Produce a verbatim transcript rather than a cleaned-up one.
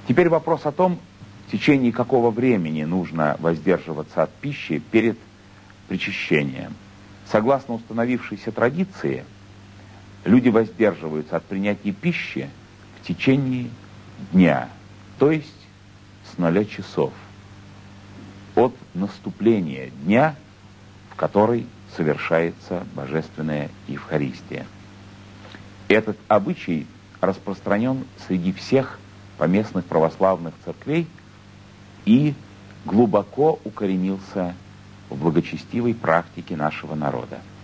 Теперь вопрос о том, в течение какого времени нужно воздерживаться от пищи перед причащением. Согласно установившейся традиции, люди воздерживаются от принятия пищи в течение дня, то есть с ноля часов, от наступления дня, в который совершается Божественная Евхаристия. Этот обычай распространен среди всех поместных православных церквей и глубоко укоренился в благочестивой практике нашего народа.